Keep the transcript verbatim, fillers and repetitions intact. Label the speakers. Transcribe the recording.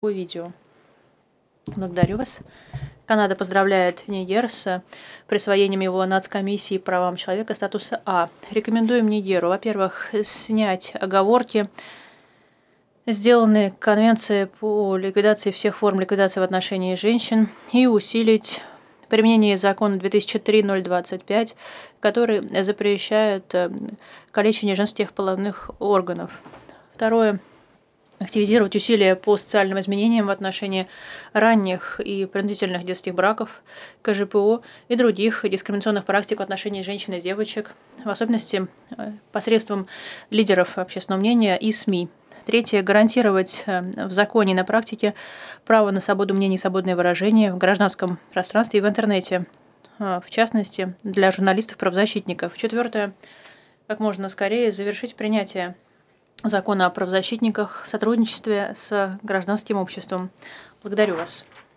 Speaker 1: По видео. Благодарю вас. Канада поздравляет Нигер с присвоением его Нацкомиссии по правам человека статуса А. Рекомендуем Нигеру, во-первых, снять оговорки, сделанные Конвенцией по ликвидации всех форм ликвидации в отношении женщин, и усилить применение закона две тысячи три ноль двадцать пять, который запрещает калечение женских половых органов. Второе. Активизировать усилия по социальным изменениям в отношении ранних и принудительных детских браков, ка жэ пэ о и других дискриминационных практик в отношении женщин и девочек, в особенности посредством лидеров общественного мнения и СМИ. Третье. Гарантировать в законе и на практике право на свободу мнений и свободное выражение в гражданском пространстве и в интернете, в частности, для журналистов-правозащитников. Четвертое. Как можно скорее завершить принятие закона о правозащитниках в сотрудничестве с гражданским обществом. Благодарю вас.